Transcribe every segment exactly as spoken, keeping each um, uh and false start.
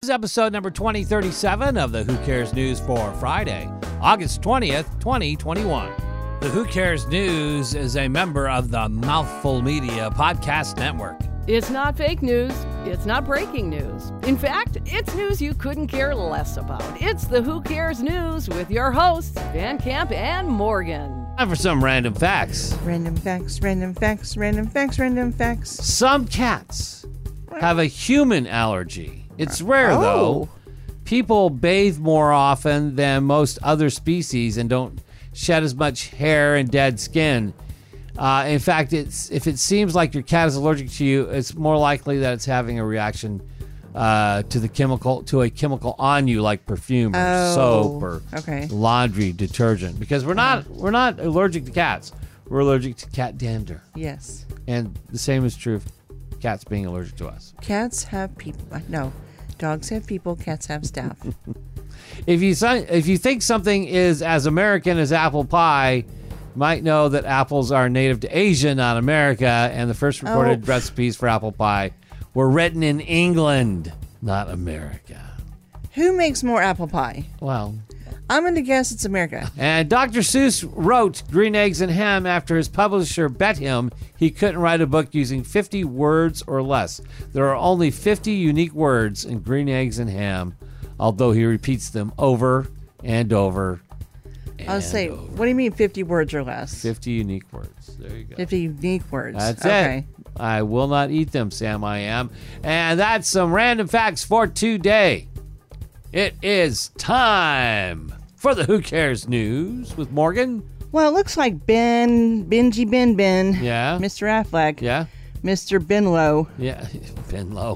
is episode number twenty thirty-seven of the Who Cares News for Friday, August twentieth, twenty twenty-one. The Who Cares News is a member of the Mouthful Media Podcast Network. It's not fake news. It's not breaking news. In fact, it's news you couldn't care less about. It's the Who Cares News with your hosts, Van Camp and Morgan. Time for some random facts. Random facts, random facts, random facts, random facts. Some cats have a human allergy. It's rare, Oh. though. People bathe more often than most other species and don't shed as much hair and dead skin. Uh, in fact, it's if it seems like your cat is allergic to you, it's more likely that it's having a reaction uh, to the chemical to a chemical on you, like perfume or Oh, soap or okay. laundry detergent. Because we're not we're not allergic to cats. We're allergic to cat dander, Yes. and the same is true of cats being allergic to us. Cats have people. No. Dogs have people. Cats have staff. If you si- if you think something is as American as apple pie, you might know that apples are native to Asia, not America, and the first recorded Oh. recipes for apple pie were written in England, not America. Who makes more apple pie? Well, I'm going to guess it's America. and Doctor Seuss wrote Green Eggs and Ham after his publisher bet him he couldn't write a book using fifty words or less. There are only fifty unique words in Green Eggs and Ham, although he repeats them over and over and I'll say, over. what do you mean fifty words or less? fifty unique words. There you go. fifty unique words. That's okay. it. I will not eat them, Sam, I am. And that's some random facts for today. It is time for the Who Cares News with Morgan. Well, it looks like Ben, Benji Ben Ben, Yeah. Mister Affleck, Yeah. Mister Benlow. Yeah. Ben Low.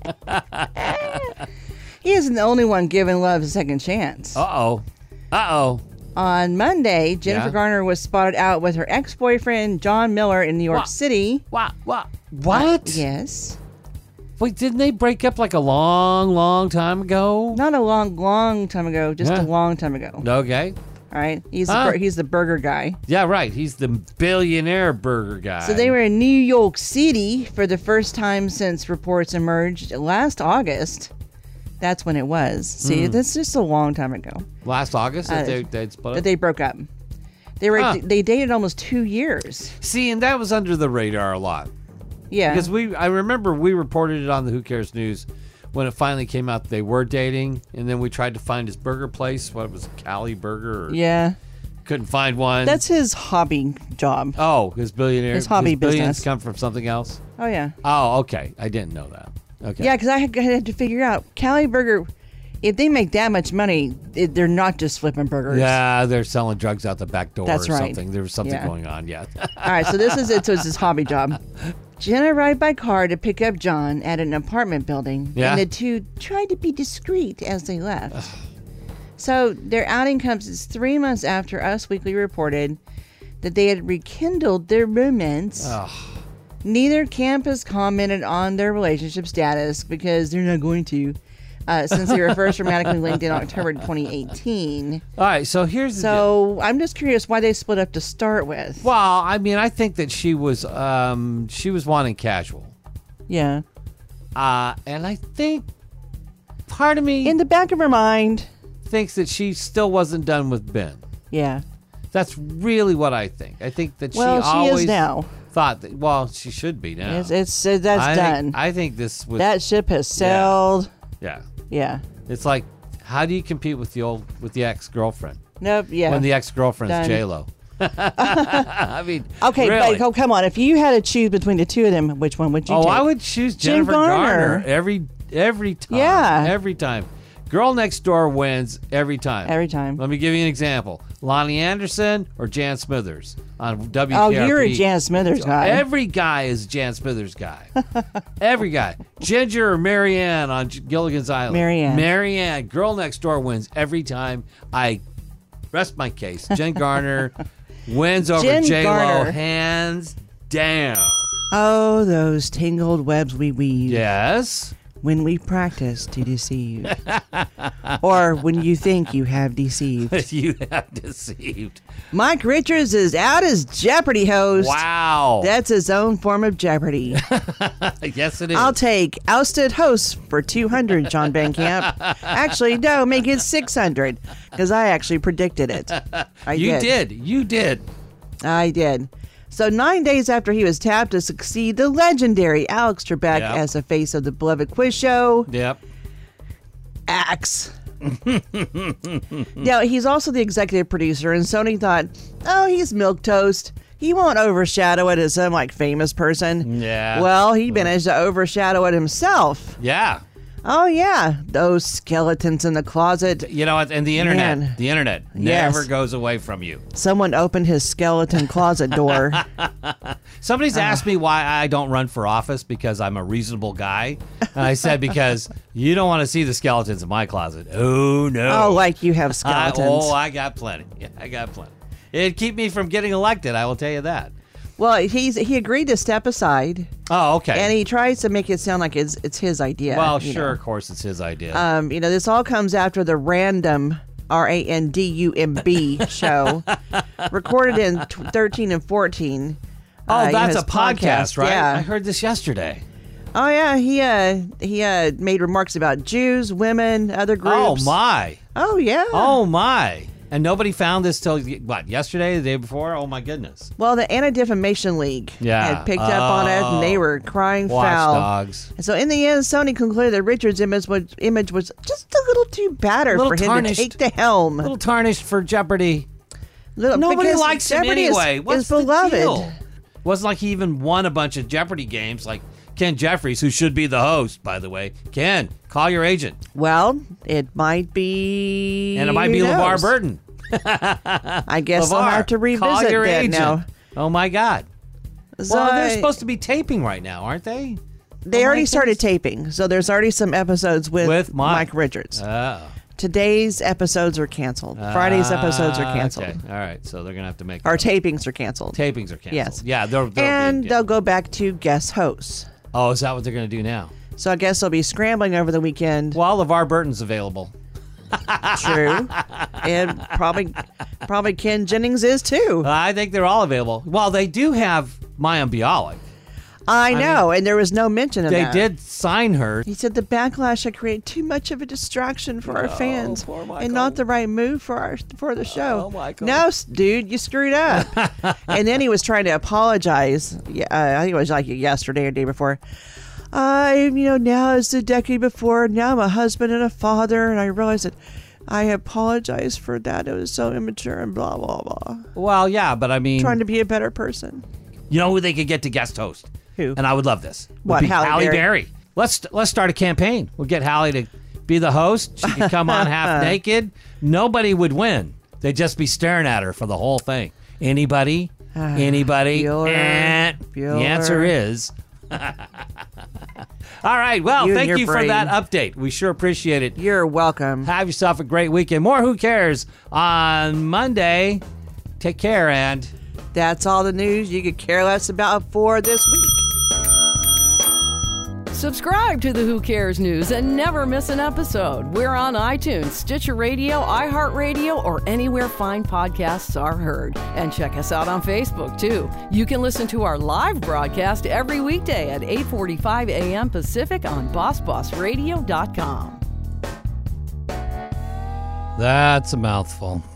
He isn't the only one giving love a second chance. Uh-oh. Uh-oh. On Monday, Jennifer Yeah. Garner was spotted out with her ex-boyfriend, John Miller, in New York What? City. What? What? What? Yes. Wait, didn't they break up like a long, long time ago? Not a long, long time ago, just Yeah. a long time ago. Okay. All right. He's Huh? the, bur- he's the burger guy. Yeah, right. He's the billionaire burger guy. So they were in New York City for the first time since reports emerged last August. That's when it was. See, Hmm. that's just a long time ago Last August that Uh, they, they'd split that up? they broke up. They were Huh. they dated almost two years. See, and that was under the radar a lot. Yeah. Because we, I remember we reported it on the Who Cares News when it finally came out that they were dating, and then we tried to find his burger place. What was it, Cali Burger? Or yeah. couldn't find one. That's his hobby job. oh, his billionaire. His hobby billions business. come from something else. Oh yeah. Oh, okay. I didn't know that. Okay. Yeah, because I had, I had to figure out Cali Burger. If they make that much money, it, they're not just flipping burgers. Yeah, they're selling drugs out the back door That's or right. something. There was something Yeah. going on. Yeah. All right, so this is it. So it's his hobby job. Jenna arrived by car to pick up John at an apartment building, Yeah. and the two tried to be discreet as they left. So their outing comes as three months after Us Weekly reported that they had rekindled their romance. Ugh. Neither camp has commented on their relationship status because they're not going to, uh, since they were first romantically linked in October twenty eighteen. All right. So here's the deal. So I'm just curious why they split up to start with. Well, I mean, I think that she was, um, she was wanting casual. Yeah. Uh, and I think part of me In the back of her mind, thinks that she still wasn't done with Ben. yeah. That's really what I think. I think that Well, she she always is now. thought that, well, she should be now. It's, it's uh, that's I done. Think, I think this was, that ship has sailed. yeah. Yeah. It's like, how do you compete with the old, with the ex-girlfriend? Nope. Yeah. When the ex-girlfriend's Done. J-Lo. I mean, okay, really. but oh, come on. If you had to choose between the two of them, which one would you Oh, take? I would choose Jen Jennifer Garner. Garner every every time. Yeah. Every time. Girl Next Door wins every time. Every time. Let me give you an example. Lonnie Anderson or Jan Smithers on W K R P. Oh, you're a Jan Smithers guy. Every guy is a Jan Smithers guy. Every guy. Ginger or Marianne on G- Gilligan's Island. Marianne. Marianne. Girl Next Door wins every time. I rest my case. Jen Garner wins over Jen J-Lo Garner. hands down. Oh, those tangled webs we weave. Yes. when we practice to deceive. Or when you think you have deceived. You have deceived. Mike Richards is out as Jeopardy host. Wow. That's his own form of Jeopardy. Yes, it is. I'll take ousted host for two hundred, John Benkamp. Actually, no, make it six hundred, because I actually predicted it. I you did. did. You did. I did. So nine days after he was tapped to succeed the legendary Alex Trebek Yep. as the face of the beloved quiz show, Yep. Axe. Now, he's also the executive producer, and Sony thought, oh, he's milquetoast. He won't overshadow it as some, like, famous person. Yeah. Well, he managed to overshadow it himself. Yeah. Oh, yeah. Those skeletons in the closet. You know what? And the internet. Man. The internet Yes. never goes away from you. Someone opened his skeleton closet door. Somebody's asked me why I don't run for office because I'm a reasonable guy. And I said, because you don't want to see the skeletons in my closet. Oh, no. Oh, like you have I, skeletons. oh, I got plenty. Yeah, I got plenty. It'd keep me from getting elected, I will tell you that. Well, he's he agreed to step aside, Oh, okay. and he tries to make it sound like it's it's his idea. well, you sure, know. of course, it's his idea. Um, you know, this all comes after the random R A N D U M B show recorded in t- thirteen and fourteen. oh, uh, you know, that's his a podcast, right? Yeah. I heard this yesterday. Oh yeah, he uh he uh made remarks about Jews, women, other Oh, groups. my. Oh yeah. Oh, my. And nobody found this till, what, yesterday, the day before? Oh, my goodness. Well, the Anti-Defamation League Yeah. had picked up on it, and they Oh. were crying foul. Watchdogs. And so in the end, Sony concluded that Richards' image was, image was just a little too battered Little for him tarnished. to take the helm. A little tarnished for Jeopardy. Little- Nobody because likes him Jeopardy is- anyway. What's is the beloved. deal? Wasn't like he even won a bunch of Jeopardy games like Ken Jeffries, who should be the host, by the way. Ken, call your agent. Well, it might be. And it might be who LeVar knows? Burton. I guess I'll LeVar, have to call revisit your that agent. now. Oh, my God. So Well, they're I- supposed to be taping right now, aren't they? they Oh, already my started goodness. taping, so there's already some episodes with, With Mike. Richards. Oh. Today's episodes are canceled. Friday's episodes are Ah, canceled. Okay. All right. So they're going to have to make Our tapings are canceled. tapings are canceled. Yes. Yeah. They're, they're and being- they'll go back to guest hosts. Oh, is that what they're going to do now? So I guess they'll be scrambling over the weekend. Well, LeVar Burton's available. True. And probably probably Ken Jennings is too. I think they're all available. Well, they do have Mayim Bialik. I know, and there was no mention of They that. did sign her. He said the backlash had created too much of a distraction for our fans poor Michael. and not the right move for our for the show. Oh, Michael. No, s- dude, you screwed up. And then he was trying to apologize. Yeah, uh, I think it was like yesterday or the day before. I, you know, now it's the decade before. Now I'm a husband and a father, and I realized that I apologize for that. It was so immature and blah blah blah. Well, yeah, but I mean, Trying to be a better person. you know who they could get to guest host? Who? And I would love this. Would What, be Halle Berry? Berry. Let's let's start a campaign. We'll get Halle to be the host. She could come on half naked. Nobody would win. They'd just be staring at her for the whole thing. Anybody? Anybody? Bueller. Eh. The Bueller. answer is. All right. Well, You and thank your you for brain. that update. We sure appreciate it. You're welcome. Have yourself a great weekend. More Who Cares on Monday. Take care, and That's all the news you could care less about for this week. Subscribe to the Who Cares News and never miss an episode. We're on iTunes, Stitcher Radio, iHeartRadio, or anywhere fine podcasts are heard. And check us out on Facebook, too. You can listen to our live broadcast every weekday at eight forty-five a.m. Pacific on boss boss radio dot com. that's a mouthful.